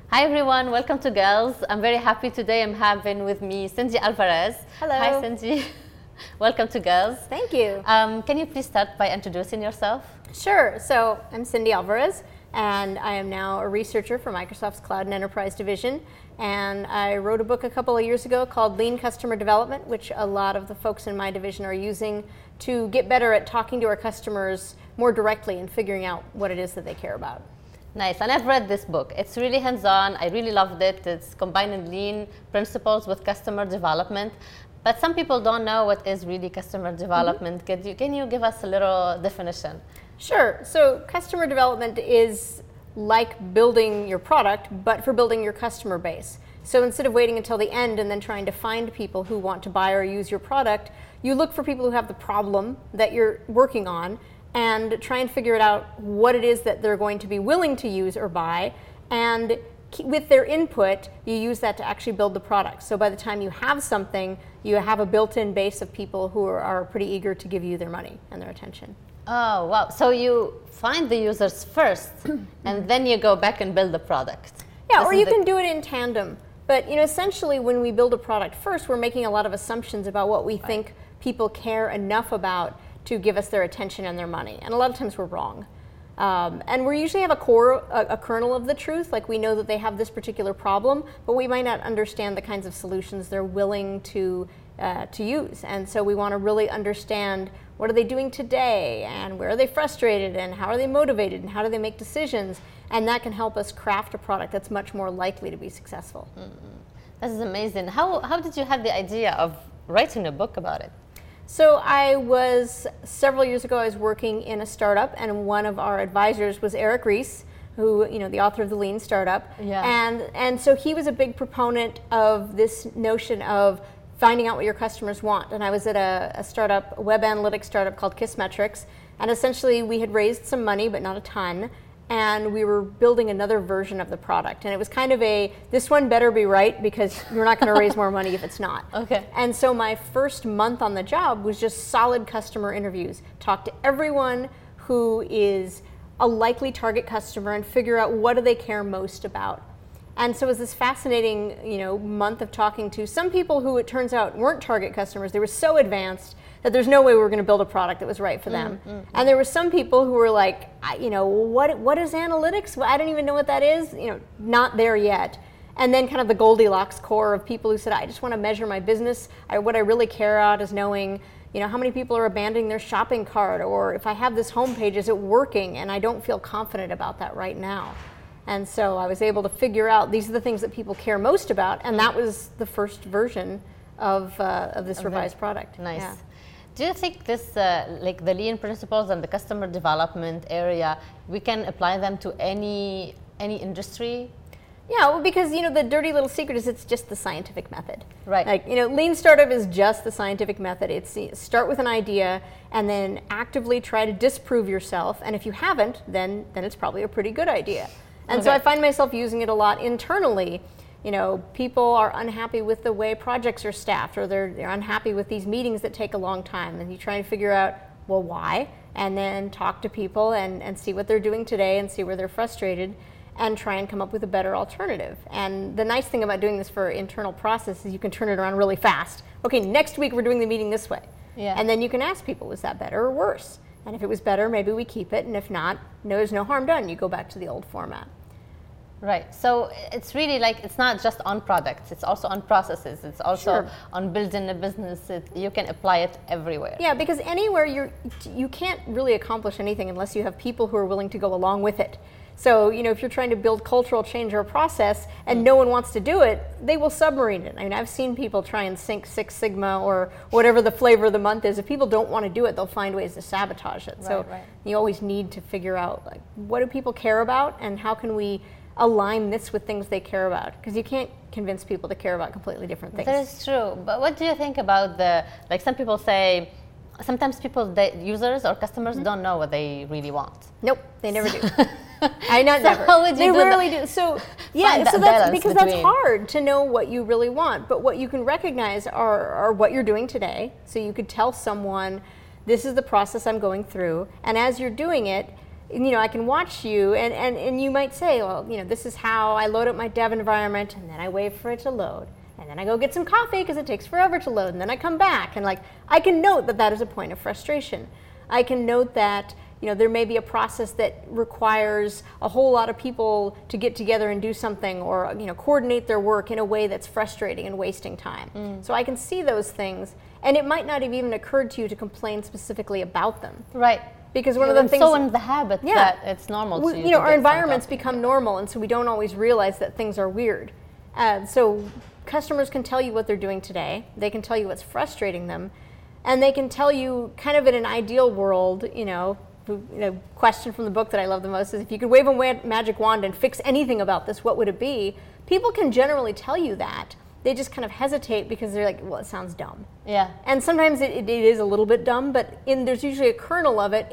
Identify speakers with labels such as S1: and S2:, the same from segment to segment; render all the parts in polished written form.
S1: Hi everyone, welcome to Girls. I'm very happy today. I'm having with me Cindy Alvarez.
S2: Hello.
S1: Hi Cindy. Welcome to Girls.
S2: Thank you.
S1: Can you please start by introducing yourself?
S2: Sure. So I'm Cindy Alvarez, and I am now a researcher for Microsoft's Cloud and Enterprise Division. And I wrote a book a couple of years ago called Lean Customer Development, which a lot of the folks in my division are using to get better at talking to our customers more directly and figuring out what it is that they care about.
S1: Nice, and I've read this book. It's really hands-on. I really loved it. It's combining lean principles with customer development. But some people don't know what is really customer development. Can you give us a little definition?
S2: Sure. So customer development is like building your product, but for building your customer base. So instead of waiting until the end and then trying to find people who want to buy or use your product, you look for people who have the problem that you're working on and try and figure it out what it is that they're going to be willing to use or buy, and with their input you use that to actually build the product. So by the time you have something, you have a built-in base of people who are pretty eager to give you their money and their attention.
S1: Oh wow, so you find the users first and then you go back and build the product.
S2: Yeah, or you can do it in tandem. But essentially when we build a product first, we're making a lot of assumptions about what we think people care enough about to give us their attention and their money. And a lot of times we're wrong. And we usually have a kernel of the truth, like we know that they have this particular problem, but we might not understand the kinds of solutions they're willing to use. And so we want to really understand what are they doing today, and where are they frustrated, and how are they motivated, and how do they make decisions. And that can help us craft a product that's much more likely to be successful.
S1: This is amazing. How did you have the idea of writing a book about it?
S2: So several years ago, I was working in a startup, and one of our advisors was Eric Ries, who, the author of the Lean Startup.
S1: Yeah.
S2: And so he was a big proponent of this notion of finding out what your customers want. And I was at a startup, a web analytics startup called Kissmetrics, and essentially we had raised some money, but not a ton. And we were building another version of the product. And it was kind of this one better be right, because you're not going to raise more money if it's not.
S1: Okay.
S2: And so my first month on the job was just solid customer interviews. Talk to everyone who is a likely target customer and figure out what do they care most about. And so it was this fascinating, month of talking to some people who it turns out weren't target customers. They were so advanced that there's no way we were going to build a product that was right for them. And there were some people who were like, what is analytics? Well, I don't even know what that is. Not there yet. And then kind of the Goldilocks core of people who said, I just want to measure my business. What I really care about is knowing, how many people are abandoning their shopping cart, or if I have this homepage, is it working? And I don't feel confident about that right now. And so I was able to figure out these are the things that people care most about, and that was the first version of this revised product.
S1: Nice.
S2: Yeah.
S1: Do you think this, like the lean principles and the customer development area, we can apply them to any industry?
S2: Yeah, well, because the dirty little secret is it's just the scientific method.
S1: Right.
S2: Like Lean Startup is just the scientific method. It's start with an idea and then actively try to disprove yourself. And if you haven't, then it's probably a pretty good idea. And so I find myself using it a lot internally. People are unhappy with the way projects are staffed, or they're unhappy with these meetings that take a long time. And you try and figure out, well, why? And then talk to people and see what they're doing today and see where they're frustrated and try and come up with a better alternative. And the nice thing about doing this for internal process is you can turn it around really fast. Okay, next week we're doing the meeting this way.
S1: Yeah.
S2: And then you can ask people, was that better or worse? And if it was better, maybe we keep it. And if not, there's no harm done. You go back to the old format.
S1: Right. So it's really it's not just on products, it's also on processes. It's also on building a business. You can apply it everywhere.
S2: Yeah, because anywhere you can't really accomplish anything unless you have people who are willing to go along with it. So, if you're trying to build cultural change or a process and no one wants to do it, they will submarine it. I mean, I've seen people try and sync Six Sigma or whatever the flavor of the month is. If people don't want to do it, they'll find ways to sabotage it. So you always need to figure out what do people care about and how can we align this with things they care about, because you can't convince people to care about completely different things.
S1: That is true. But what do you think about some people say, sometimes users or customers don't know what they really want.
S2: Nope, they never do. Never.
S1: How would you
S2: they rarely do. So that's because that's hard to know what you really want. But what you can recognize are what you're doing today. So you could tell someone, this is the process I'm going through, and as you're doing it, I can watch you and you might say, well, this is how I load up my dev environment, and then I wait for it to load. And then I go get some coffee because it takes forever to load, and then I come back, and I can note that is a point of frustration. I can note that there may be a process that requires a whole lot of people to get together and do something, or coordinate their work in a way that's frustrating and wasting time. So I can see those things, and it might not have even occurred to you to complain specifically about them.
S1: Right.
S2: Because one of the things,
S1: so in the habit that it's normal to you.
S2: Our environments become normal, and so we don't always realize that things are weird. So customers can tell you what they're doing today. They can tell you what's frustrating them, and they can tell you, kind of in an ideal world, question from the book that I love the most is, if you could wave a magic wand and fix anything about this, what would it be? People can generally tell you that. They just kind of hesitate because they're like, well, it sounds dumb.
S1: Yeah.
S2: And sometimes it is a little bit dumb, but there's usually a kernel of it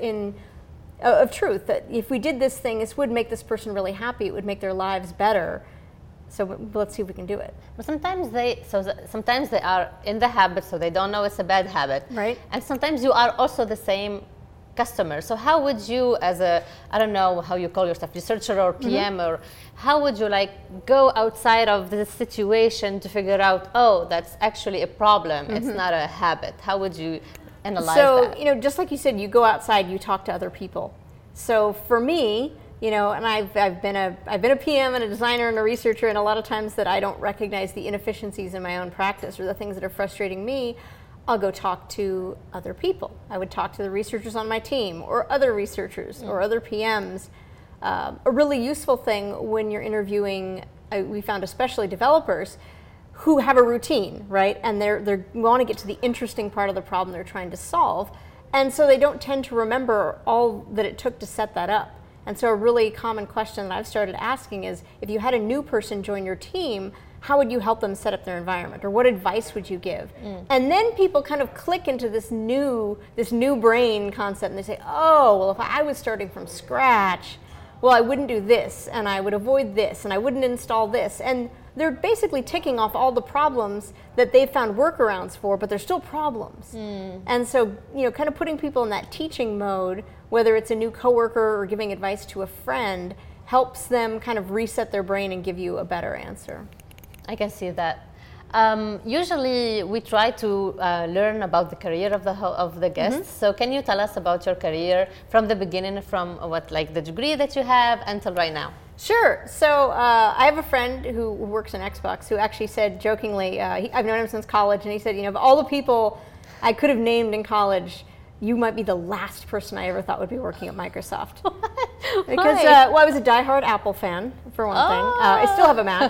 S2: of truth, that if we did this thing, this would make this person really happy. It would make their lives better. So let's see if we can do it.
S1: But sometimes they are in the habit, so they don't know it's a bad habit.
S2: Right.
S1: And sometimes you are also the same customer. So how would you, as a, I don't know how you call yourself, researcher or PM, or how would you go outside of the situation to figure out, oh, that's actually a problem. It's not a habit. How would you analyze that?
S2: So, just like you said, you go outside, you talk to other people. So for me, and I've been a PM and a designer and a researcher, and a lot of times that I don't recognize the inefficiencies in my own practice or the things that are frustrating me, I'll go talk to other people. I would talk to the researchers on my team, or other researchers, or other PMs. A really useful thing when you're interviewing, we found especially developers who have a routine, right? And they want to get to the interesting part of the problem they're trying to solve. And so they don't tend to remember all that it took to set that up. And so a really common question that I've started asking is, if you had a new person join your team, how would you help them set up their environment, or what advice would you give? And then people kind of click into this new brain concept, and they say, oh, well, if I was starting from scratch, well, I wouldn't do this, and I would avoid this, and I wouldn't install this. And they're basically ticking off all the problems that they've found workarounds for, but they're still problems. And so, kind of putting people in that teaching mode, whether it's a new coworker or giving advice to a friend, helps them kind of reset their brain and give you a better answer.
S1: I can see that. Usually we try to learn about the career of the guests. So can you tell us about your career from the beginning, from the degree that you have until right now?
S2: Sure. So I have a friend who works in Xbox who actually said jokingly, I've known him since college, and he said, of all the people I could have named in college, you might be the last person I ever thought would be working at Microsoft. Because, I was a diehard Apple fan, for one thing. I still have a Mac.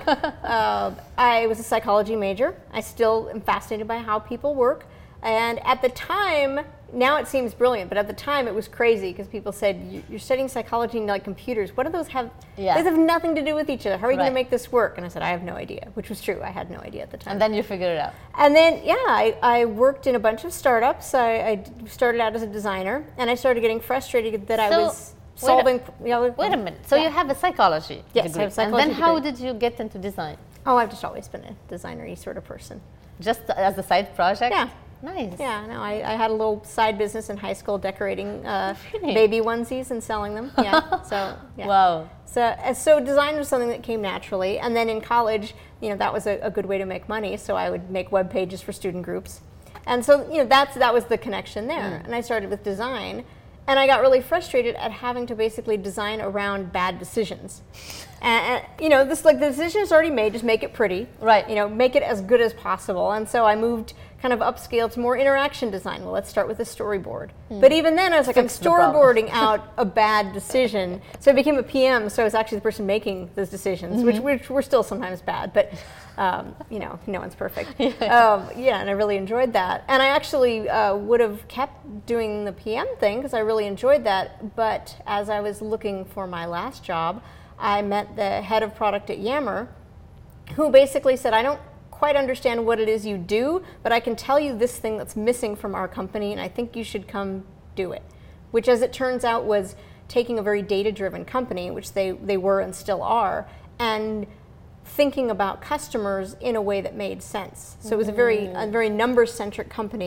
S2: I was a psychology major. I still am fascinated by how people work. And at the time, now it seems brilliant, but at the time it was crazy, because people said, you're studying psychology and computers. What do those have?
S1: Yeah.
S2: Those have nothing to do with each other. How are you going to make this work? And I said, I have no idea, which was true. I had no idea at the time.
S1: And then you figured it out.
S2: And then, I worked in a bunch of startups. I started out as a designer, and I started getting frustrated that I was solving...
S1: Wait a minute. So you have a psychology
S2: degree.
S1: I have a psychology and then how did you get into design?
S2: Oh, I've just always been a designer-y sort of person.
S1: Just as a side project?
S2: Yeah.
S1: Nice.
S2: Yeah, no, I had a little side business in high school decorating baby onesies and selling them. Yeah, so yeah.
S1: Wow.
S2: So design was something that came naturally, and then in college, that was a good way to make money. So I would make web pages for student groups, and so that was the connection there. And I started with design, and I got really frustrated at having to basically design around bad decisions. And the decision is already made, just make it pretty.
S1: Right.
S2: Make it as good as possible. And so I moved kind of upscale to more interaction design. Well, let's start with a storyboard. But even then, I was like, I'm storyboarding out a bad decision. So I became a PM, so I was actually the person making those decisions, which were still sometimes bad, but no one's perfect. And I really enjoyed that. And I actually would have kept doing the PM thing because I really enjoyed that. But as I was looking for my last job, I met the head of product at Yammer, who basically said, I don't quite understand what it is you do, but I can tell you this thing that's missing from our company, and I think you should come do it. Which, as it turns out, was taking a very data-driven company, which they were and still are, and thinking about customers in a way that made sense. So it was a very number-centric company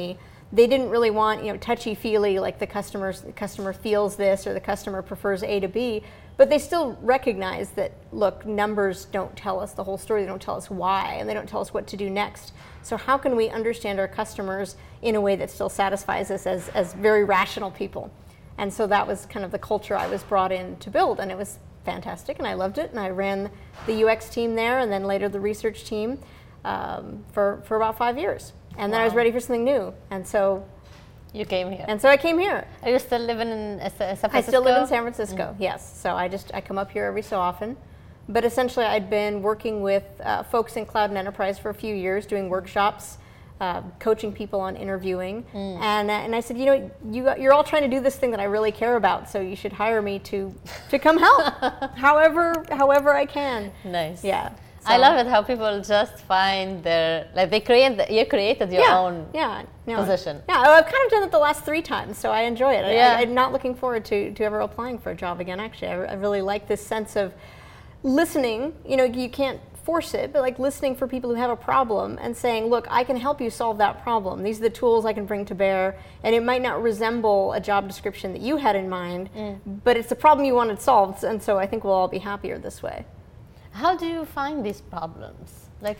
S2: they didn't really want, touchy-feely, like the customer feels this or the customer prefers A to B, but they still recognize that, look, numbers don't tell us the whole story, they don't tell us why, and they don't tell us what to do next. So how can we understand our customers in a way that still satisfies us as very rational people? And so that was kind of the culture I was brought in to build, and it was fantastic, and I loved it, and I ran the UX team there, and then later the research team for about 5 years. And then I was ready for something new, and so
S1: you came here.
S2: And so I came here.
S1: Are you still living in San Francisco?
S2: I still live in San Francisco, yes. So I come up here every so often. But essentially I'd been working with folks in cloud and enterprise for a few years, doing workshops, coaching people on interviewing. And I said, you're all trying to do this thing that I really care about, so you should hire me to come help, however I can.
S1: Nice.
S2: Yeah. So.
S1: I love it how people just find their, like you created your own position.
S2: Yeah, I've kind of done it the last 3 times, so I enjoy it.
S1: Yeah.
S2: I'm not looking forward to ever applying for a job again, actually. I really like this sense of listening. You can't force it, but like listening for people who have a problem and saying, look, I can help you solve that problem. These are the tools I can bring to bear, and it might not resemble a job description that you had in mind, but it's a problem you wanted solved, and so I think we'll all be happier this way.
S1: How do you find these problems? Like,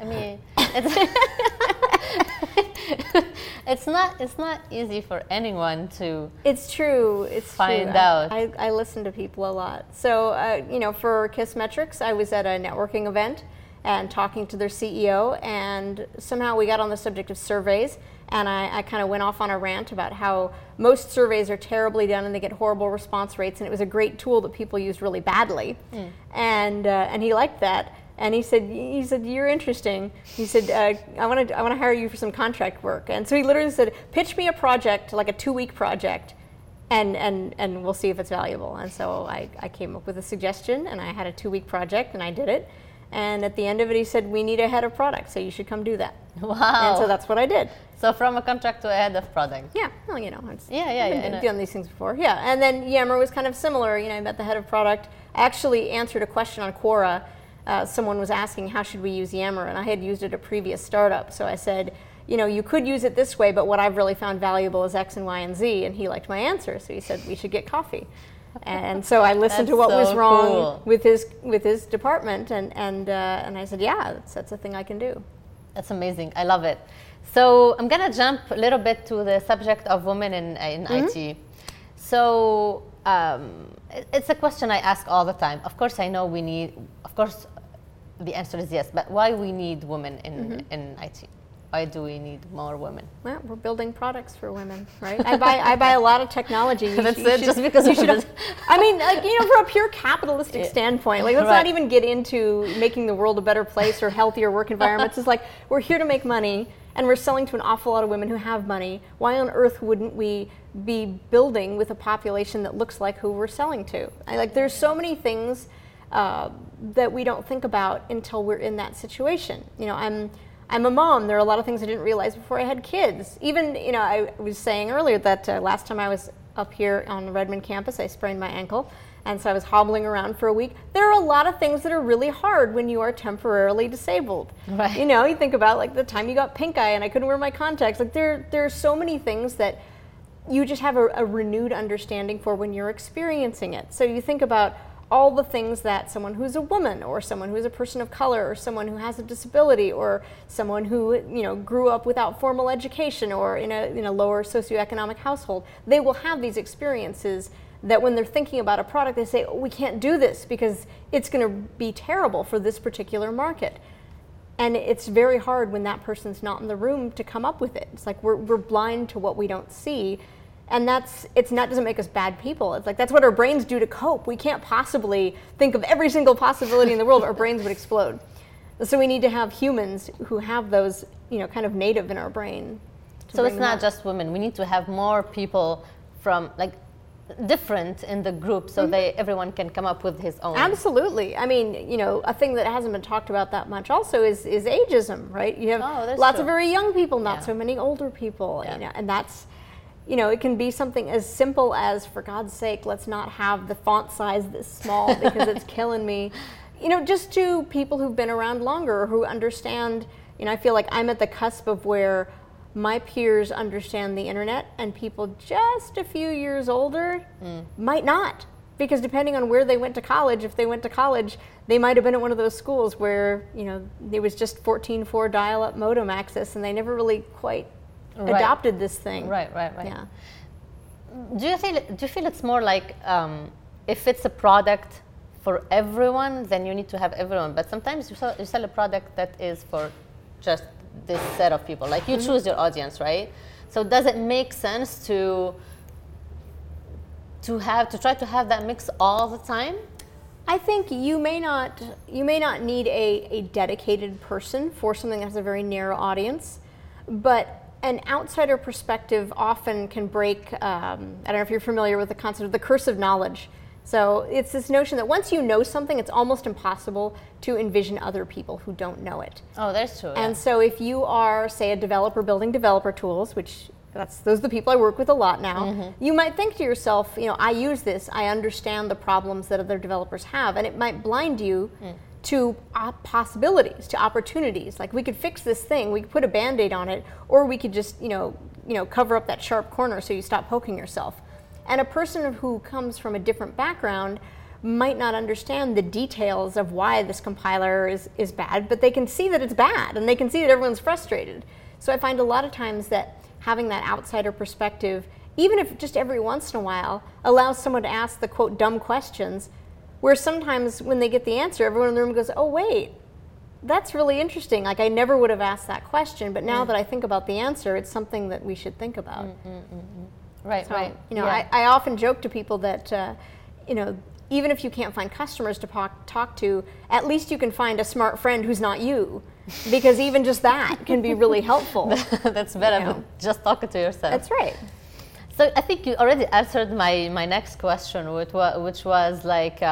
S1: it's not easy for anyone to.
S2: It's true.
S1: Find out.
S2: I listen to people a lot. So for Kissmetrics, I was at a networking event and talking to their CEO, and somehow we got on the subject of surveys, and I kind of went off on a rant about how most surveys are terribly done and they get horrible response rates, and it was a great tool that people used really badly. And he liked that, and he said you're interesting. He said I want to hire you for some contract work. And so he literally said, pitch me a project, like a 2-week project, and we'll see if it's valuable. And so I came up with a suggestion, and I had a 2-week project, and I did it. And at the end of it, he said, we need a head of product, so you should come do that.
S1: Wow.
S2: And so that's what I did.
S1: So from a contract to a head of product.
S2: Yeah, well,
S1: I've
S2: done these things before. Yeah, and then Yammer was kind of similar. I met the head of product. I actually answered a question on Quora. Someone was asking, how should we use Yammer? And I had used it at a previous startup. So I said, you could use it this way, but what I've really found valuable is X and Y and Z. And he liked my answer, so he said, we should get coffee. And so I listened to what was wrong with his department, and I said, yeah, that's a thing I can do.
S1: That's amazing. I love it. So I'm gonna jump a little bit to the subject of women in IT. So it's a question I ask all the time. Of course, I know we need. Of course, the answer is yes. But why we need women in IT? Why do we need more women?
S2: Well, we're building products for women, right? I buy a lot of technology.
S1: Just because you should.
S2: I mean, from a pure capitalistic standpoint, let's not even get into making the world a better place or healthier work environments. It's like, we're here to make money, and we're selling to an awful lot of women who have money. Why on earth wouldn't we be building with a population that looks like who we're selling to? There's so many things that we don't think about until we're in that situation. I'm a mom. There are a lot of things I didn't realize before I had kids. Even, I was saying earlier that last time I was up here on the Redmond campus, I sprained my ankle, and so I was hobbling around for a week. There are a lot of things that are really hard when you are temporarily disabled.
S1: Right.
S2: You think about the time you got pink eye and I couldn't wear my contacts. There are so many things that you just have a renewed understanding for when you're experiencing it. So you think about all the things that someone who's a woman, or someone who's a person of color, or someone who has a disability, or someone who grew up without formal education or in a lower socioeconomic household, they will have these experiences that when they're thinking about a product, they say, oh, we can't do this because it's going to be terrible for this particular market. And it's very hard when that person's not in the room to come up with it. It's like we're blind to what we don't see. And doesn't make us bad people. It's like that's what our brains do to cope. We can't possibly think of every single possibility in the world. Our brains would explode. So we need to have humans who have those, kind of native in our brain.
S1: So it's not just women. We need to have more people from different in the group, so everyone can come up with his own.
S2: Absolutely. I mean, a thing that hasn't been talked about that much also is ageism, right? You have lots of very young people, not so many older people, and that's. It can be something as simple as, for God's sake, let's not have the font size this small because it's killing me. Just to people who've been around longer, who understand, I feel like I'm at the cusp of where my peers understand the internet and people just a few years older might not. Because depending on where they went to college, if they went to college, they might have been at one of those schools where, there was just 14.4 dial-up modem access and they never really quite adopted this thing.
S1: Right.
S2: Yeah.
S1: Do you feel it's more like if it's a product for everyone, then you need to have everyone. But sometimes you sell a product that is for just this set of people. Like you choose your audience, right? So does it make sense to try to have that mix all the time?
S2: I think you may not need a dedicated person for something that has a very narrow audience, but an outsider perspective often can break, I don't know if you're familiar with the concept of the curse of knowledge. So it's this notion that once you know something, it's almost impossible to envision other people who don't know it.
S1: Oh, that's true.
S2: And so if you are, say, a developer building developer tools, which those are the people I work with a lot now, you might think to yourself, I use this, I understand the problems that other developers have, and it might blind you to possibilities, to opportunities. Like we could fix this thing, we could put a Band-Aid on it, or we could just, cover up that sharp corner so you stop poking yourself. And a person who comes from a different background might not understand the details of why this compiler is bad, but they can see that it's bad, and they can see that everyone's frustrated. So I find a lot of times that having that outsider perspective, even if just every once in a while, allows someone to ask the, quote, dumb questions, where sometimes when they get the answer, everyone in the room goes, oh, wait, that's really interesting. Like, I never would have asked that question, but now that I think about the answer, it's something that we should think about.
S1: Right,
S2: so,
S1: right.
S2: I often joke to people that, even if you can't find customers to talk to, at least you can find a smart friend who's not you, because even just that can be really helpful.
S1: That's better than just talking to yourself.
S2: That's right.
S1: So I think you already answered my next question, which was like,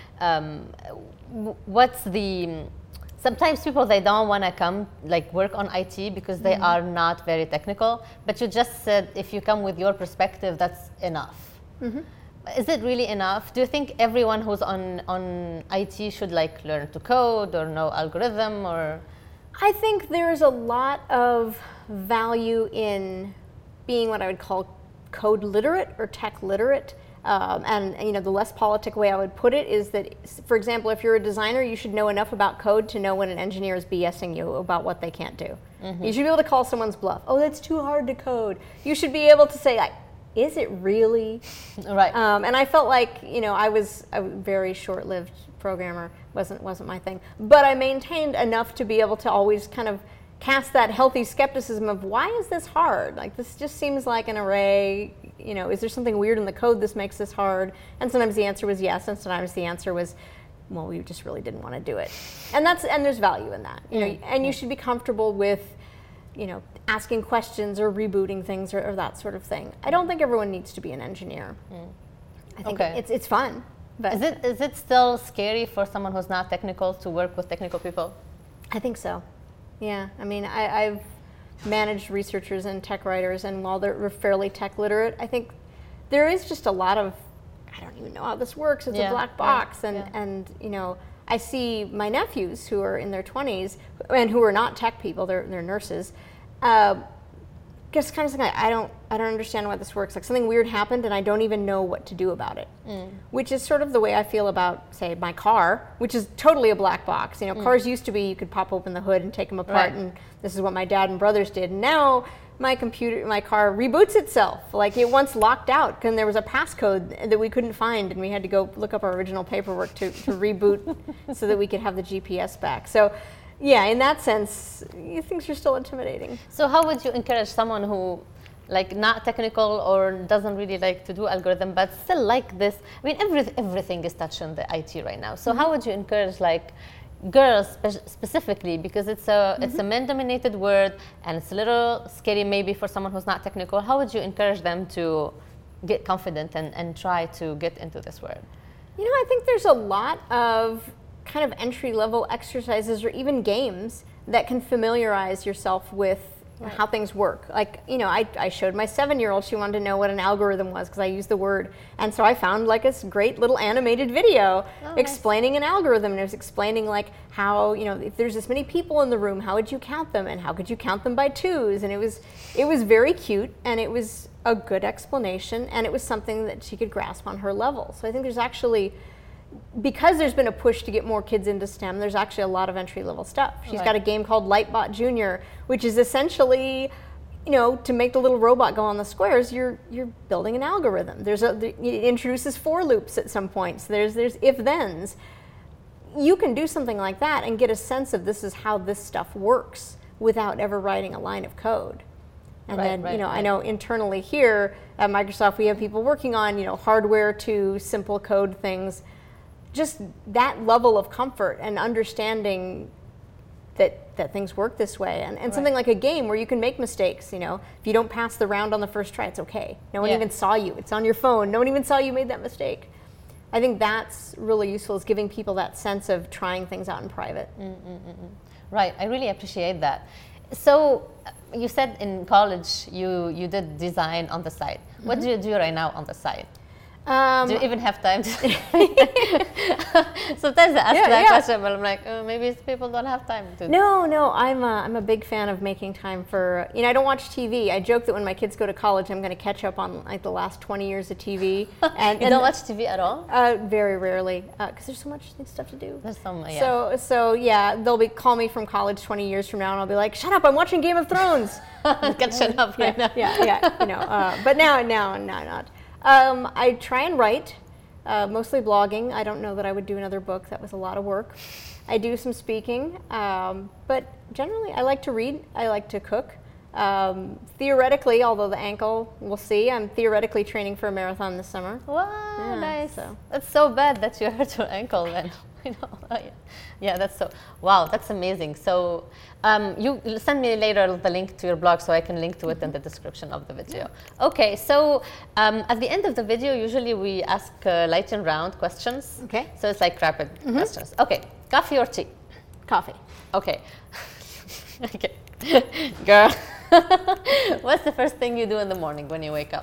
S1: what's the... Sometimes people, they don't want to come work on IT because they are not very technical. But you just said if you come with your perspective, that's enough. Is it really enough? Do you think everyone who's on IT should learn to code or know algorithm or?
S2: I think there's a lot of value in being what I would call code literate or tech literate. And the less politic way I would put it is that, for example, if you're a designer, you should know enough about code to know when an engineer is BSing you about what they can't do. You should be able to call someone's bluff. Oh, that's too hard to code. You should be able to say, is it really?
S1: Right.
S2: And I felt like, I was a very short-lived programmer. Wasn't my thing. But I maintained enough to be able to always kind of cast that healthy skepticism of, why is this hard? This just seems like an array. Is there something weird in the code this makes this hard? And sometimes the answer was yes, and sometimes the answer was, well, we just really didn't want to do it. And there's value in that. And you should be comfortable with, asking questions or rebooting things or that sort of thing. I don't think everyone needs to be an engineer. I think it's fun. But
S1: is it still scary for someone who's not technical to work with technical people?
S2: I think so. Yeah. I mean, I've managed researchers and tech writers, and while they're fairly tech literate, I think there is just a lot of, I don't even know how this works, it's a black box, and I see my nephews who are in their 20s and who are not tech people, they're nurses, just kind of saying, I don't understand why this works. Something weird happened and I don't even know what to do about it. Which is sort of the way I feel about, say, my car, which is totally a black box. Cars used to be, you could pop open the hood and take them apart, and this is what my dad and brothers did. And now my car reboots itself. It once locked out and there was a passcode that we couldn't find, and we had to go look up our original paperwork to reboot so that we could have the GPS back. So yeah, in that sense, things are still intimidating.
S1: So how would you encourage someone who, not technical or doesn't really like to do algorithm, but still like this? I mean, everything is touched on the IT right now. So how would you encourage, girls specifically, because it's a men-dominated world and it's a little scary maybe for someone who's not technical? How would you encourage them to get confident and try to get into this world?
S2: I think there's a lot of kind of entry-level exercises or even games that can familiarize yourself with and how things work. Like, you know, I showed my 7-year-old, she wanted to know what an algorithm was because I used the word. And so I found like this great little animated video explaining an algorithm. And it was explaining like how, you know, if there's this many people in the room, how would you count them? And how could you count them by twos? And it was very cute, and it was a good explanation, and it was something that she could grasp on her level. So I think there's actually, because there's been a push to get more kids into STEM, there's actually a lot of entry-level stuff. She's got a game called Lightbot Junior, which is essentially, you know, to make the little robot go on the squares, you're building an algorithm. It introduces for loops at some points. There's if-thens. You can do something like that and get a sense of this is how this stuff works without ever writing a line of code. And then, you know, I know internally here at Microsoft, we have people working on, you know, hardware to simple code things. Just that level of comfort and understanding that things work this way. And something like a game where you can make mistakes, you know. If you don't pass the round on the first try, it's okay. No one even saw you. It's on your phone. No one even saw you made that mistake. I think that's really useful, is giving people that sense of trying things out in private.
S1: Right, I really appreciate that. So you said in college you did design on the side. What do you do right now on the side? Do you even have time to? Sometimes I ask that question, but I'm like, maybe people don't have time to.
S2: No, I'm a big fan of making time for. You know, I don't watch TV. I joke that when my kids go to college, I'm going to catch up on like the last 20 years of TV.
S1: And you don't watch TV at all?
S2: Very rarely, because there's so much stuff to do.
S1: There's so much. Yeah.
S2: So yeah, they'll call me from college 20 years from now, and I'll be like, shut up, I'm watching Game of Thrones.
S1: Can shut up right now.
S2: Yeah. You know, but now not. I try and write, mostly blogging. I don't know that I would do another book. That was a lot of work. I do some speaking, but generally I like to read. I like to cook. Theoretically, although the ankle, we'll see, I'm theoretically training for a marathon this summer.
S1: Wow, nice. So. That's so bad that you hurt your ankle then. You know, yeah, that's so, wow, that's amazing. So you send me later the link to your blog so I can link to it in the description of the video. Okay, so at the end of the video, usually we ask lightning round questions.
S2: Okay.
S1: So it's like rapid questions. Okay, coffee or tea?
S2: Coffee.
S1: Okay. Okay. Girl, what's the first thing you do in the morning when you wake up?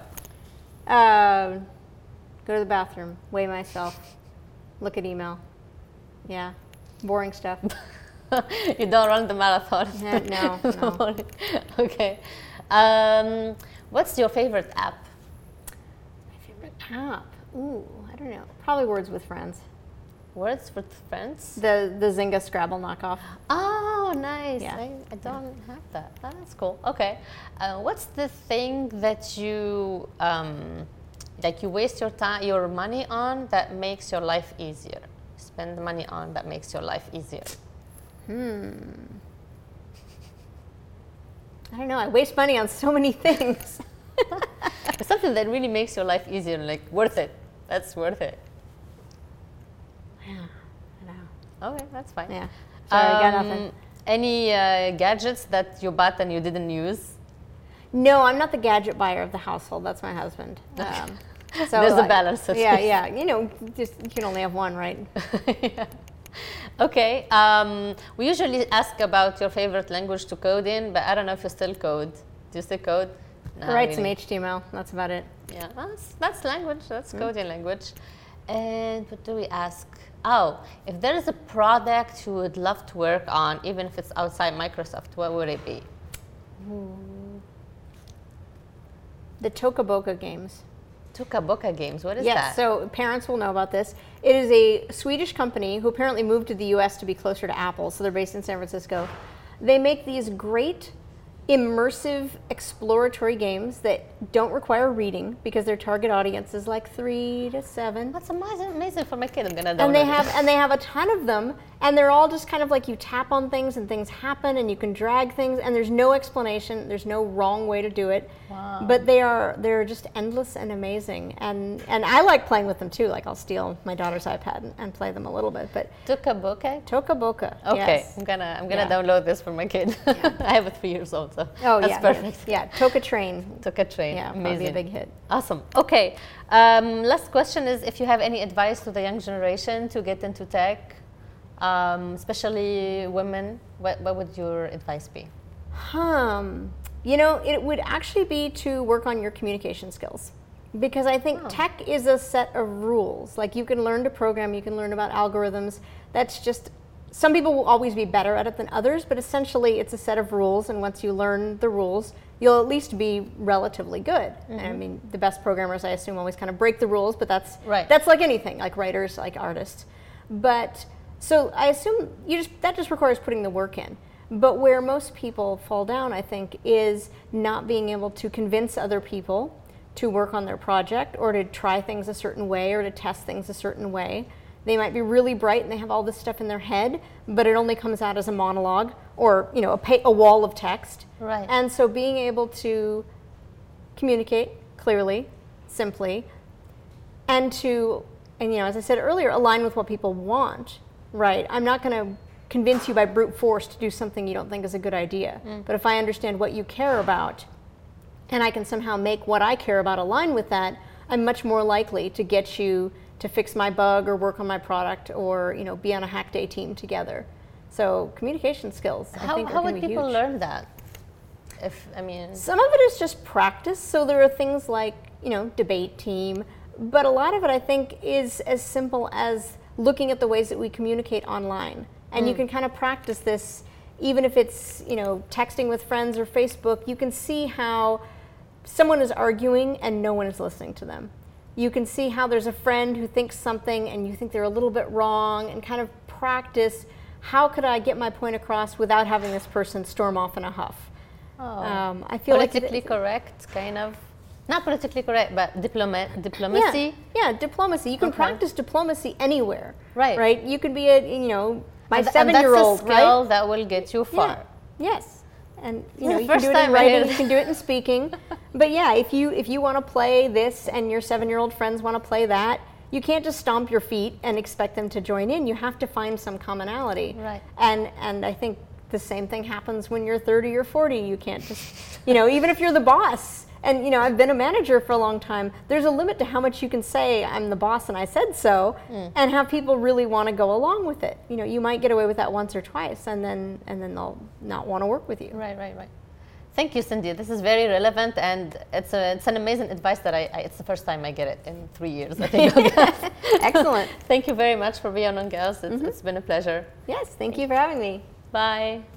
S2: Go to the bathroom, weigh myself, look at email. Yeah, boring stuff.
S1: You don't run the marathon?
S2: No.
S1: Okay. What's your favorite app?
S2: My favorite app? Ooh, I don't know. Probably Words with Friends.
S1: Words with Friends?
S2: The Zynga Scrabble knockoff.
S1: Oh, nice.
S2: Yeah.
S1: I don't have that. Oh, that's cool. Okay. What's the thing that you like you waste your money on that makes your life easier? Spend the money on that makes your life easier.
S2: I don't know. I waste money on so many things.
S1: Something that really makes your life easier, like worth it. That's worth it.
S2: Yeah, I know.
S1: Okay, that's fine.
S2: Yeah. Sorry, I got nothing.
S1: Any gadgets that you bought and you didn't use?
S2: No, I'm not the gadget buyer of the household. That's my husband. So
S1: there's a balance.
S2: Yeah. You know, just you can only have one, right?
S1: Yeah. Okay. We usually ask about your favorite language to code in, but I don't know if you still code. Do you still code?
S2: No, write some HTML. That's about it.
S1: Yeah, that's language. That's coding language. And what do we ask? Oh, if there is a product you would love to work on, even if it's outside Microsoft, what would it be?
S2: The Toca Boca games.
S1: Toca Boca games. What is
S2: that?
S1: Yes,
S2: so parents will know about this. It is a Swedish company who apparently moved to the US to be closer to Apple, so they're based in San Francisco. They make these great immersive exploratory games that don't require reading because their target audience is like 3 to 7.
S1: That's amazing for my kid. I'm gonna download
S2: and they have a ton of them, and they're all just kind of like you tap on things and things happen and you can drag things and there's no explanation, there's no wrong way to do it.
S1: Wow.
S2: But they're just endless and amazing, and I like playing with them too. Like I'll steal my daughter's iPad and play them a little bit. But
S1: Toca Boca?
S2: Toca Boca.
S1: Okay,
S2: yes.
S1: I'm gonna download this for my kid. Yeah. I have it 3 years old, so that's perfect.
S2: Yeah, Toca Train.
S1: Toca Train.
S2: Yeah,
S1: amazing.
S2: Probably a big hit.
S1: Awesome. Okay. Last question is if you have any advice to the young generation to get into tech, especially women, what would your advice be?
S2: It would actually be to work on your communication skills. Because I think tech is a set of rules. Like, you can learn to program, you can learn about algorithms. That's just, some people will always be better at it than others, but essentially it's a set of rules, and once you learn the rules, you'll at least be relatively good. And I mean, the best programmers, I assume, always kind of break the rules, but that's like anything, like writers, like artists. But, so I assume that just requires putting the work in. But where most people fall down, I think, is not being able to convince other people to work on their project, or to try things a certain way, or to test things a certain way. They might be really bright and they have all this stuff in their head, but it only comes out as a monologue, or a wall of text.
S1: Right.
S2: And so being able to communicate clearly, simply, and as I said earlier, align with what people want. Right. I'm not going to convince you by brute force to do something you don't think is a good idea. But if I understand what you care about, and I can somehow make what I care about align with that, I'm much more likely to get you to fix my bug or work on my product, or be on a hack day team together. So communication skills, I think,
S1: how
S2: are going
S1: would
S2: to be
S1: people
S2: huge.
S1: learn that?
S2: Some of it is just practice. So there are things like debate team, but a lot of it, I think, is as simple as looking at the ways that we communicate online. And you can kind of practice this, even if it's texting with friends or Facebook. You can see how someone is arguing and no one is listening to them. You can see how there's a friend who thinks something and you think they're a little bit wrong, and kind of practice, how could I get my point across without having this person storm off in a huff? I feel
S1: politically correct, kind of. Not politically correct, but diplomacy.
S2: Yeah, diplomacy. You can practice diplomacy anywhere.
S1: Right.
S2: Right? You could be my 7-year-old,
S1: and that's a skill
S2: right?
S1: that will get you far.
S2: Yeah. Yes. And you can
S1: first
S2: do it
S1: time
S2: in
S1: I
S2: writing,
S1: heard
S2: you can do it in speaking. But yeah, if you want to play this and your 7-year-old friends want to play that, you can't just stomp your feet and expect them to join in. You have to find some commonality.
S1: Right.
S2: And I think the same thing happens when you're 30 or 40. You can't just, even if you're the boss. And I've been a manager for a long time. There's a limit to how much you can say, I'm the boss and I said so, and have people really want to go along with it. You might get away with that once or twice, and then they'll not want to work with you.
S1: Right. Thank you, Cindy. This is very relevant, and it's an amazing advice that it's the first time I get it in 3 years, I think.
S2: Excellent.
S1: Thank you very much for being on, Girls. It's been a pleasure.
S2: Yes, thank you for having me.
S1: Bye.